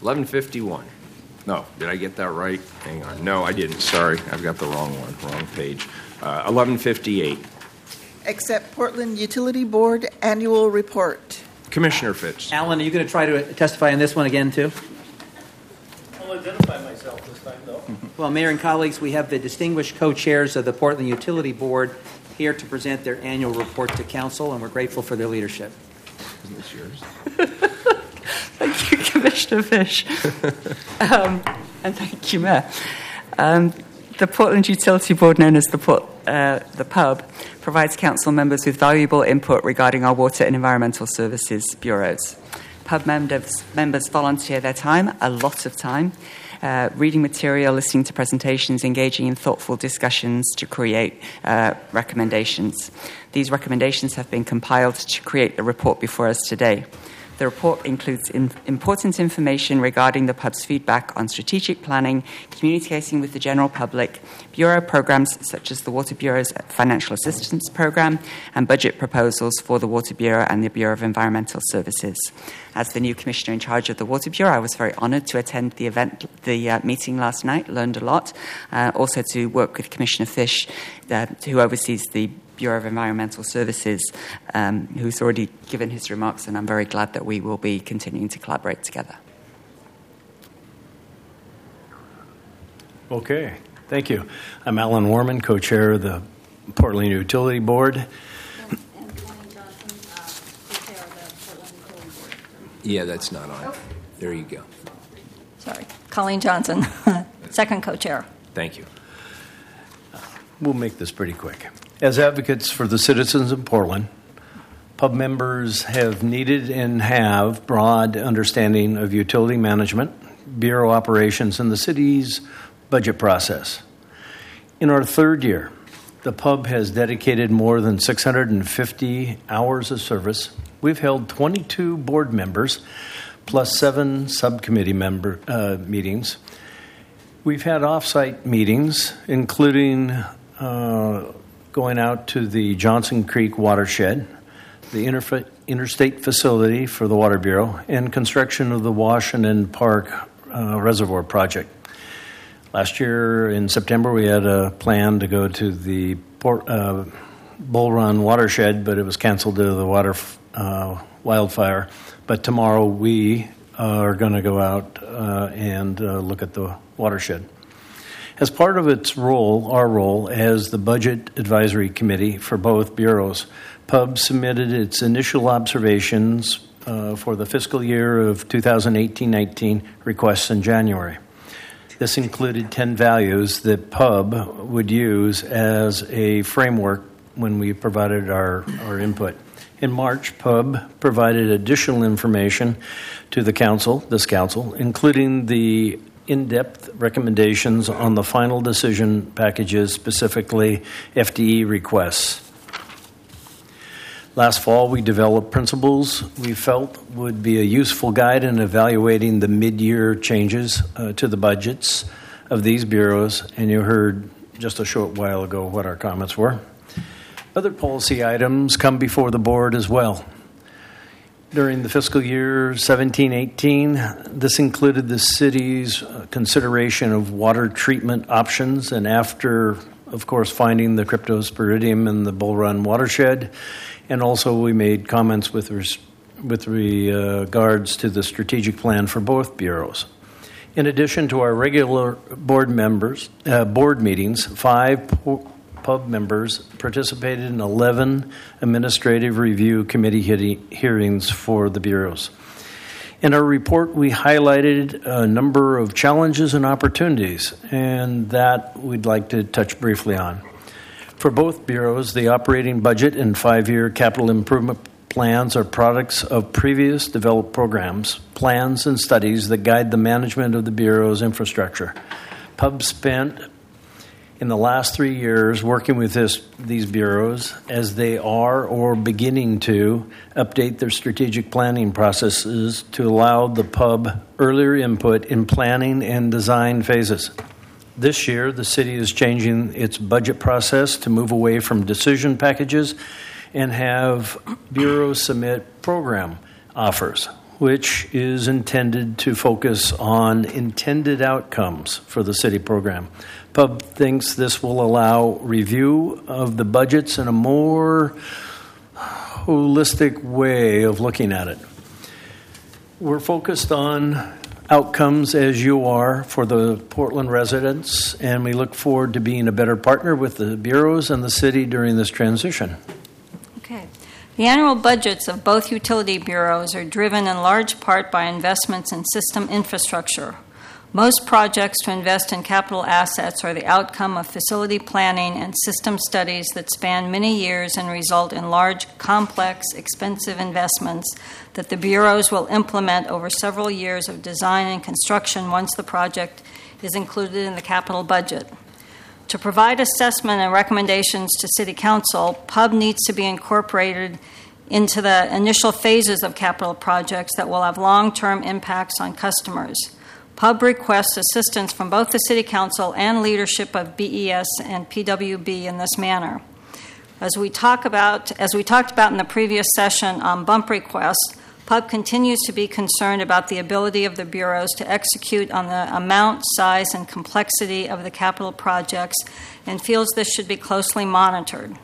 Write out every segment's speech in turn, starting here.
1151. No, did I get that right? Hang on. No, I didn't. Sorry. I've got the wrong one, wrong page. 1158. Accept Portland Utility Board Annual Report. Commissioner Fitch. Alan, are you going to try to testify on this one again, too? I'll identify myself this time, though. Well, Mayor and colleagues, we have the distinguished co-chairs of the Portland Utility Board here to present their annual report to Council, and we're grateful for their leadership. Isn't this yours? Thank you, Commissioner Fish. And thank you, Mayor. The Portland Utility Board, known as the PUB, provides council members with valuable input regarding our water and environmental services bureaus. PUB members volunteer their time, a lot of time, reading material, listening to presentations, engaging in thoughtful discussions to create recommendations. These recommendations have been compiled to create the report before us today. The report includes important information regarding the PUB's feedback on strategic planning, communicating with the general public, Bureau programs such as the Water Bureau's Financial Assistance Program, and budget proposals for the Water Bureau and the Bureau of Environmental Services. As the new commissioner in charge of the Water Bureau, I was very honoured to attend the meeting last night, learned a lot, also to work with Commissioner Fish, who oversees the Bureau of Environmental Services, who's already given his remarks, and I'm very glad that we will be continuing to collaborate together. Okay, thank you. I'm Alan Warman, co-chair of the Portland Utility Board. And Colleen Johnson, co-chair of the Portland Utility Board. Yeah, that's not on. Oh. There you go. Sorry, Colleen Johnson, second co-chair. Thank you. We'll make this pretty quick. As advocates for the citizens of Portland, PUB members have needed and have broad understanding of utility management, bureau operations, and the city's budget process. In our third year, the PUB has dedicated more than 650 hours of service. We've held 22 board members plus 7 subcommittee meetings. We've had off-site meetings, including going out to the Johnson Creek watershed, the interstate facility for the Water Bureau, and construction of the Washington Park Reservoir project. Last year in September, we had a plan to go to the Bull Run watershed, but it was canceled due to the wildfire. But tomorrow we are going to go out and look at the watershed. As part of its role, our role as the Budget Advisory Committee for both bureaus, PUB submitted its initial observations for the fiscal year of 2018-19 requests in January. This included 10 values that PUB would use as a framework when we provided our input. In March, PUB provided additional information to this council, including the in-depth recommendations on the final decision packages, specifically FDE requests. Last fall, we developed principles we felt would be a useful guide in evaluating the mid-year changes to the budgets of these bureaus, and you heard just a short while ago what our comments were. Other policy items come before the board as well. During the fiscal year 17-18, this included the city's consideration of water treatment options, and after, of course, finding the cryptosporidium in the Bull Run watershed, and also we made comments with regards to the strategic plan for both bureaus. In addition to our regular board meetings, 5 PUB members participated in 11 administrative review committee hearings for the bureaus. In our report, we highlighted a number of challenges and opportunities, and that we'd like to touch briefly on. For both bureaus, the operating budget and 5-year capital improvement plans are products of previous developed programs, plans, and studies that guide the management of the bureau's infrastructure. PUB spent in the last 3 years working with these bureaus as they are or beginning to update their strategic planning processes to allow the PUB earlier input in planning and design phases. This year, the city is changing its budget process to move away from decision packages and have bureaus submit program offers, which is intended to focus on intended outcomes for the city program. PUB thinks this will allow review of the budgets in a more holistic way of looking at it. We're focused on outcomes, as you are, for the Portland residents, and we look forward to being a better partner with the bureaus and the city during this transition. Okay. The annual budgets of both utility bureaus are driven in large part by investments in system infrastructure. Most projects to invest in capital assets are the outcome of facility planning and system studies that span many years and result in large, complex, expensive investments that the bureaus will implement over several years of design and construction once the project is included in the capital budget. To provide assessment and recommendations to City Council, PUB needs to be incorporated into the initial phases of capital projects that will have long-term impacts on customers. PUB requests assistance from both the City Council and leadership of BES and PWB in this manner. As we talked about in the previous session on bump requests, PUB continues to be concerned about the ability of the bureaus to execute on the amount, size, and complexity of the capital projects and feels this should be closely monitored.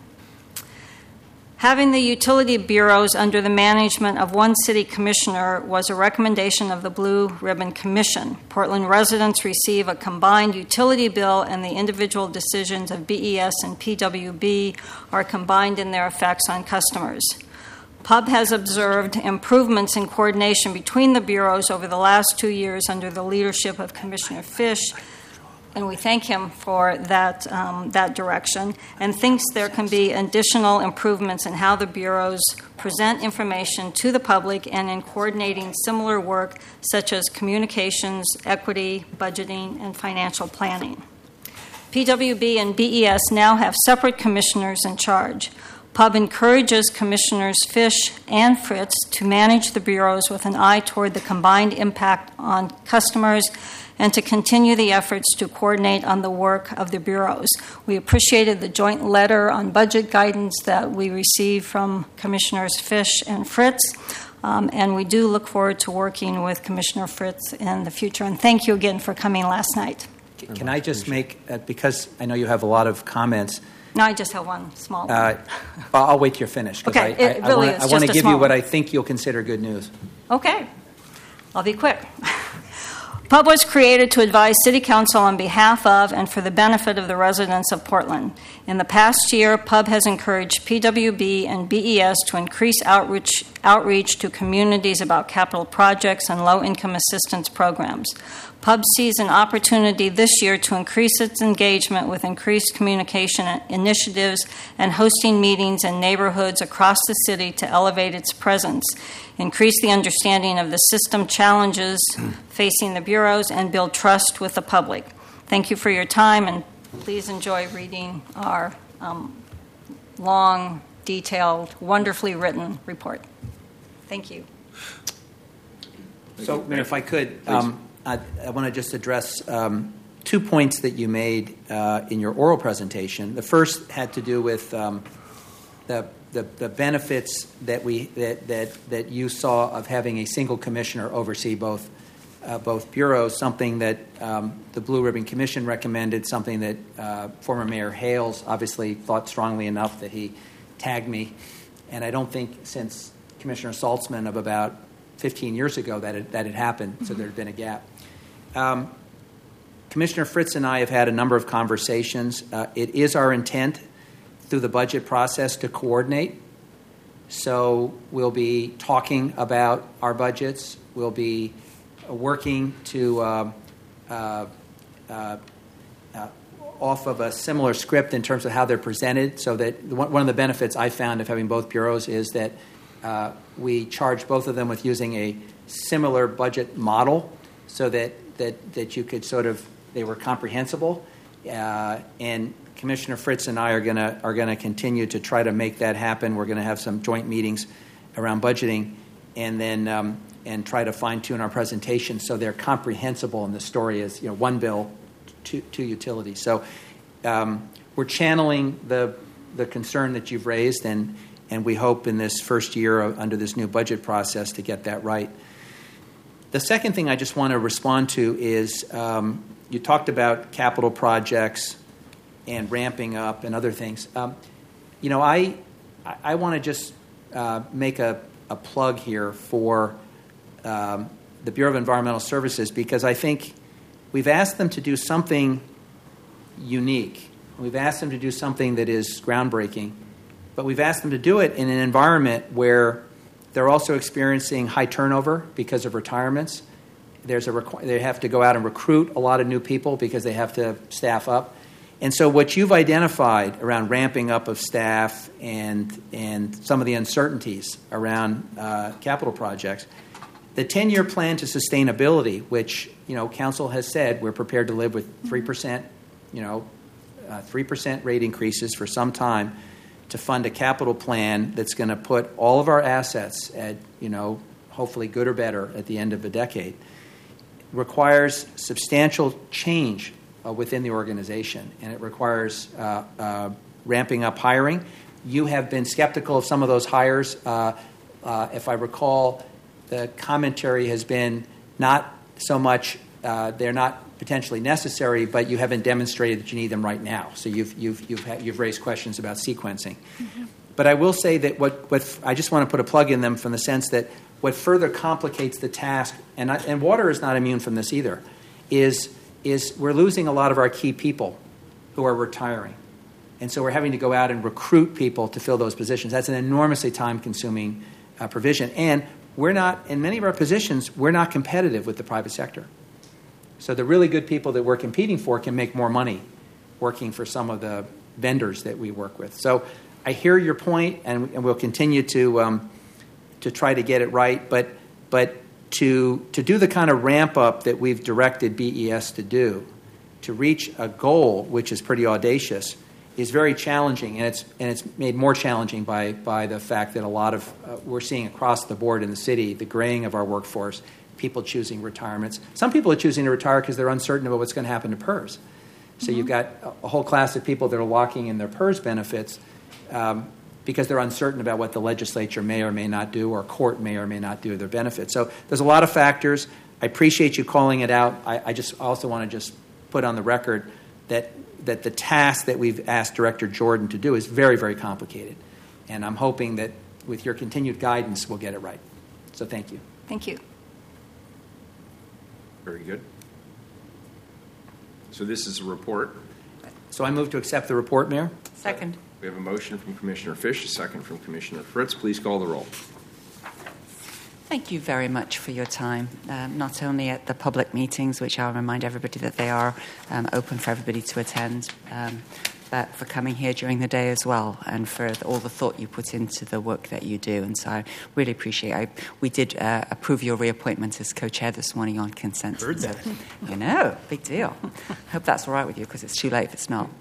Having the utility bureaus under the management of one city commissioner was a recommendation of the Blue Ribbon Commission. Portland residents receive a combined utility bill, and the individual decisions of BES and PWB are combined in their effects on customers. PUB has observed improvements in coordination between the bureaus over the last 2 years under the leadership of Commissioner Fish, and we thank him for that direction, and thinks there can be additional improvements in how the bureaus present information to the public and in coordinating similar work such as communications, equity, budgeting, and financial planning. PWB and BES now have separate commissioners in charge. PUB encourages Commissioners Fish and Fritz to manage the bureaus with an eye toward the combined impact on customers and to continue the efforts to coordinate on the work of the bureaus. We appreciated the joint letter on budget guidance that we received from Commissioners Fish and Fritz, and we do look forward to working with Commissioner Fritz in the future. And thank you again for coming last night. Can I just make, because I know you have a lot of comments. No, I just have one small one. I'll wait till you're finished. Okay, I want to give you what I think you'll consider good news. Okay, I'll be quick. PUB was created to advise City Council on behalf of and for the benefit of the residents of Portland. In the past year, PUB has encouraged PWB and BES to increase outreach to communities about capital projects and low-income assistance programs. PUB sees an opportunity this year to increase its engagement with increased communication initiatives and hosting meetings in neighborhoods across the city to elevate its presence, increase the understanding of the system challenges facing the bureaus, and build trust with the public. Thank you for your time, and please enjoy reading our long, detailed, wonderfully written report. Thank you. So, Mayor, if I could, I want to just address 2 points that you made in your oral presentation. The first had to do with the benefits that you saw of having a single commissioner oversee both bureaus, something that the Blue Ribbon Commission recommended, something that former Mayor Hales obviously thought strongly enough that he tagged me. And I don't think since Commissioner Saltzman of about 15 years ago that it happened, so there had been a gap. Commissioner Fritz and I have had a number of conversations. It is our intent through the budget process to coordinate. So we'll be talking about our budgets. We'll be working to off of a similar script in terms of how they're presented, so that one of the benefits I found of having both bureaus is that we charge both of them with using a similar budget model, so that you could they were comprehensible, and Commissioner Fritz and I are gonna continue to try to make that happen. We're going to have some joint meetings around budgeting, and then and try to fine tune our presentation so they're comprehensible. And the story is, one bill, two utilities. So we're channeling the concern that you've raised, and we hope in this first year under this new budget process to get that right. The second thing I just want to respond to is you talked about capital projects and ramping up and other things. I want to just make a plug here for the Bureau of Environmental Services, because I think we've asked them to do something unique. We've asked them to do something that is groundbreaking, but we've asked them to do it in an environment where they're also experiencing high turnover because of retirements. They have to go out and recruit a lot of new people because they have to staff up. And so what you've identified around ramping up of staff and some of the uncertainties around capital projects, the 10-year plan to sustainability, which Council has said we're prepared to live with 3%, 3% rate increases for some time to fund a capital plan that's going to put all of our assets at, hopefully good or better at the end of the decade, requires substantial change within the organization, and it requires ramping up hiring. You have been skeptical of some of those hires. If I recall, the commentary has been not so much they're not potentially necessary, but you haven't demonstrated that you need them right now. So you've raised questions about sequencing. Mm-hmm. But I will say that what I just want to put a plug in them from the sense that what further complicates the task, and water is not immune from this either, is we're losing a lot of our key people who are retiring. And so we're having to go out and recruit people to fill those positions. That's an enormously time-consuming provision. And we're not, in many of our positions, we're not competitive with the private sector. So the really good people that we're competing for can make more money working for some of the vendors that we work with. So I hear your point, and we'll continue to try to get it right. But to do the kind of ramp up that we've directed BES to do, to reach a goal which is pretty audacious, is very challenging, and it's made more challenging by the fact that a lot of we're seeing across the board in the city the graying of our workforce, people choosing retirements. Some people are choosing to retire because they're uncertain about what's going to happen to PERS. So you've got a whole class of people that are locking in their PERS benefits because they're uncertain about what the legislature may or may not do, or court may or may not do their benefits. So there's a lot of factors. I appreciate you calling it out. I just also want to just put on the record that the task that we've asked Director Jordan to do is very, very complicated. And I'm hoping that with your continued guidance, we'll get it right. So thank you. Thank you. Very good. So this is a report. So I move to accept the report, Mayor. Second. We have a motion from Commissioner Fish, a second from Commissioner Fritz. Please call the roll. Thank you very much for your time, not only at the public meetings, which I'll remind everybody that they are open for everybody to attend, but for coming here during the day as well, and for all the thought you put into the work that you do. And so I really appreciate it. We did approve your reappointment as co-chair this morning on consent. Heard that. So, big deal. I hope that's all right with you, because it's too late if it's not.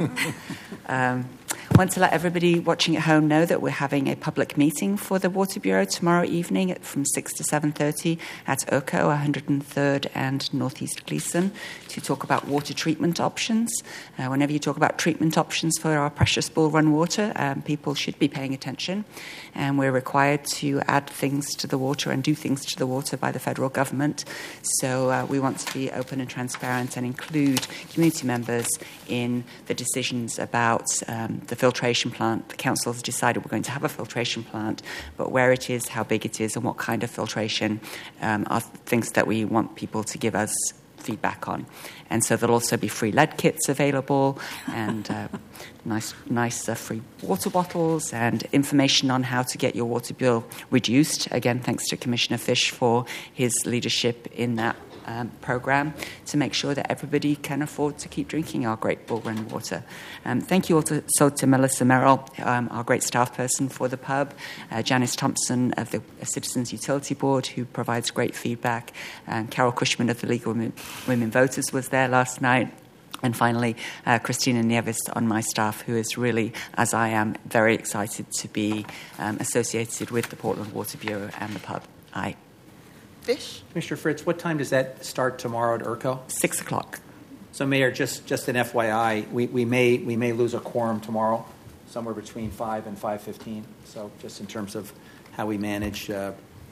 I want to let everybody watching at home know that we're having a public meeting for the Water Bureau tomorrow evening from 6 to 7:30 at Urco, 103rd and Northeast Gleason, to talk about water treatment options. Whenever you talk about treatment options for our precious Bull Run water, people should be paying attention. And we're required to add things to the water and do things to the water by the federal government. So we want to be open and transparent and include community members in the decisions about the filtration plant. The council has decided we're going to have a filtration plant, but where it is, how big it is, and what kind of filtration are things that we want people to give us feedback on. And so there'll also be free lead kits available, and nice free water bottles, and information on how to get your water bill reduced. Again, thanks to Commissioner Fish for his leadership in that program to make sure that everybody can afford to keep drinking our great Bull Run water. Thank you also to Melissa Merrill, our great staff person for the pub, Janice Thompson of the Citizens Utility Board, who provides great feedback, Carol Cushman of the League of Women Voters was there last night. And finally, Christina Nieves on my staff, who is really, as I am, very excited to be associated with the Portland Water Bureau and the pub. Aye. Fish? Commissioner Fritz, what time does that start tomorrow at Urco? 6 o'clock. So, Mayor, just an FYI, we may lose a quorum tomorrow, somewhere between 5 and 5:15. So, just in terms of how we manage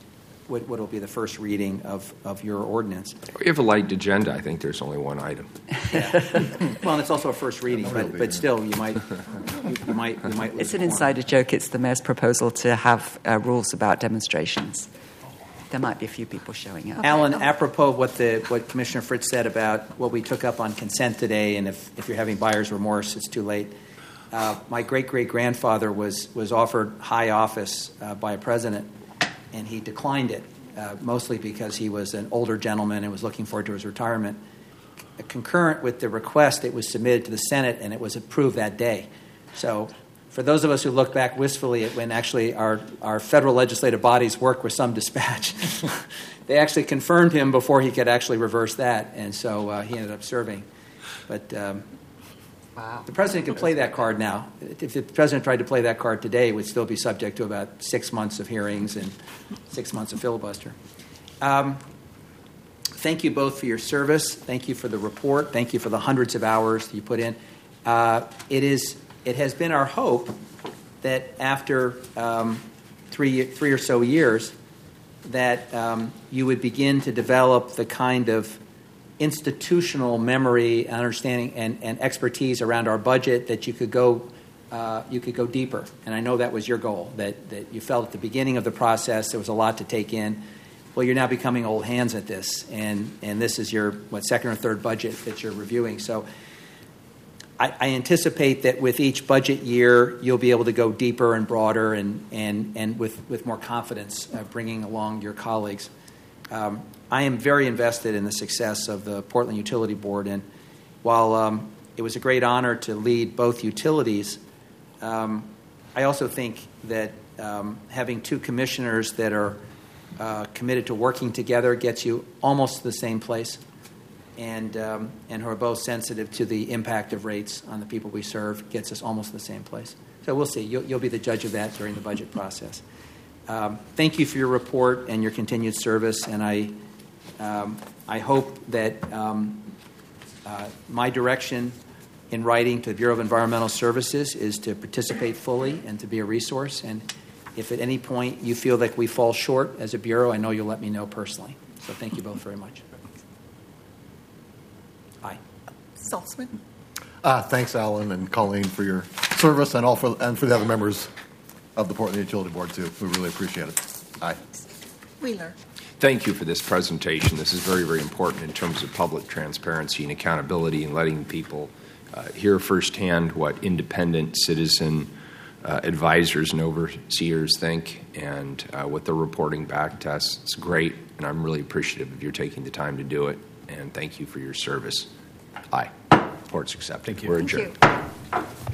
what will be the first reading of your ordinance. We have a light agenda. I think there's only one item. Well, and it's also a first reading, but still, you might. It's an insider joke. It's the mayor's proposal to have rules about demonstrations. There might be a few people showing up. Alan, apropos of what Commissioner Fritz said about what we took up on consent today, and if you're having buyer's remorse, it's too late. My great-great-grandfather was offered high office by a president, and he declined it, mostly because he was an older gentleman and was looking forward to his retirement. Concurrent with the request, it was submitted to the Senate, and it was approved that day. So for those of us who look back wistfully at when actually our federal legislative bodies work with some dispatch, they actually confirmed him before he could actually reverse that, and so he ended up serving. But Wow. the president can play that card now. If the president tried to play that card today, it would still be subject to about 6 months of hearings and 6 months of filibuster. Thank you both for your service. Thank you for the report. Thank you for the hundreds of hours that you put in. It has been our hope that after 3 or so years that you would begin to develop the kind of institutional memory, understanding, and expertise around our budget that you could go deeper. And I know that was your goal, that you felt at the beginning of the process there was a lot to take in. Well, you're now becoming old hands at this, and this is your second or third budget that you're reviewing. So I anticipate that with each budget year you'll be able to go deeper and broader and with more confidence, bringing along your colleagues. I am very invested in the success of the Portland Utility Board, and while it was a great honor to lead both utilities, I also think that having two commissioners that are committed to working together gets you almost to the same place, and who are both sensitive to the impact of rates on the people we serve gets us almost to the same place. So we'll see. You'll be the judge of that during the budget process. Thank you for your report and your continued service, and I hope that my direction in writing to the Bureau of Environmental Services is to participate fully and to be a resource. And if at any point you feel like we fall short as a Bureau, I know you'll let me know personally. So thank you both very much. Aye. Saltzman? Thanks, Alan and Colleen, for your service and for the other members of the Portland Utility Board, too. We really appreciate it. Aye. Wheeler? Thank you for this presentation. This is very, very important in terms of public transparency and accountability and letting people hear firsthand what independent citizen advisors and overseers think and what they're reporting back to us. It's great, and I'm really appreciative of your taking the time to do it, and thank you for your service. Aye. Report's accepted. Thank you. We're adjourned. Thank you.